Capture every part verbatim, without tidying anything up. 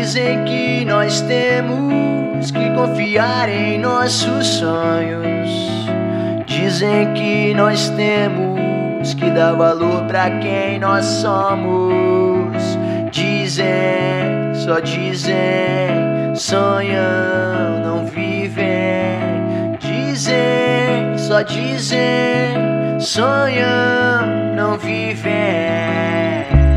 Dizem que nós temos que confiar em nossos sonhos. Dizem que nós temos que dar valor pra quem nós somos. Dizem, só dizem, sonham, não vivem. Dizem, só dizem, sonham, não vivem.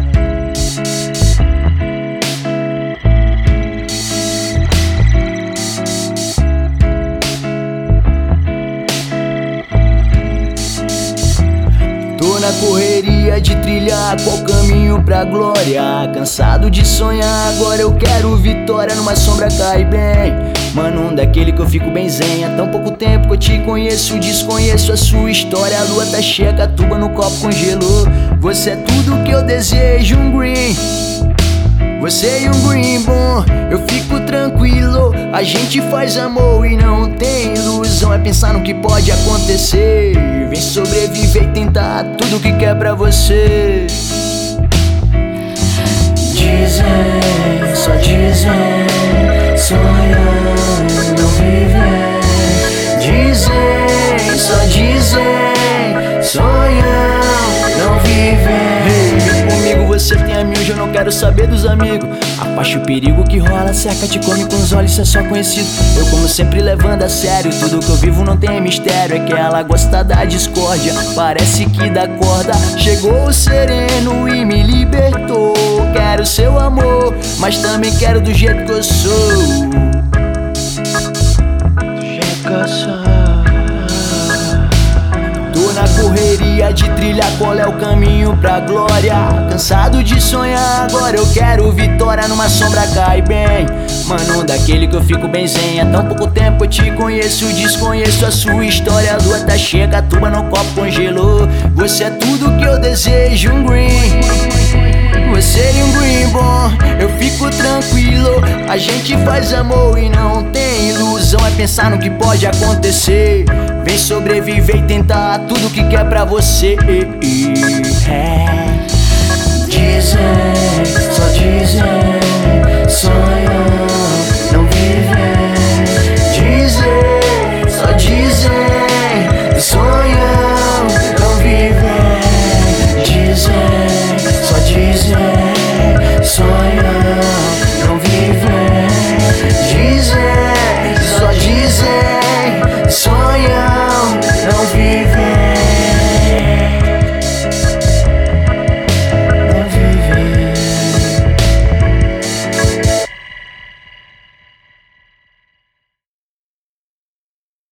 Tô na correria de trilhar qual caminho pra glória. Cansado de sonhar, agora eu quero vitória. Numa sombra cai bem, mano, um daquele que eu fico bem zen. Há tão pouco tempo que eu te conheço, desconheço a sua história. A lua tá cheia, catuba no copo congelou. Você é tudo que eu desejo, um green. Você e um green bom, eu fico tranquilo. A gente faz amor e não tem ilusão. É pensar no que pode acontecer. Vem sobreviver e tentar tudo que quer pra você. Dizem, só dizem, sonham, não vivem. Dizem, só dizem, sonham, não vivem. Hey, comigo você tem a mil, eu não quero saber dos amigos. Afaste o perigo que rola, cerca te come com os olhos, cê é só conhecido. Eu como sempre levando a sério, tudo que eu vivo não tem mistério. É que ela gosta da discórdia, parece que dá corda. Chegou o sereno e me libertou. Quero seu amor, mas também quero do jeito que eu sou. Do jeito que eu sou. Tô na correria de trilhar qual é o caminho pra glória. Cansado de sonhar, agora eu quero vitória. Numa sombra cai bem, mano, daquele que eu fico bem zen. Há tão pouco tempo eu te conheço, desconheço a sua história. A lua tá cheia, catuba no copo congelou. Você é tudo que eu desejo, um green. Você e um green bom, eu fico tranquilo. A gente faz amor e não tem ilusão. É pensar no que pode acontecer. Vem sobreviver e tentar tudo que quer pra você. Dizem, só dizem,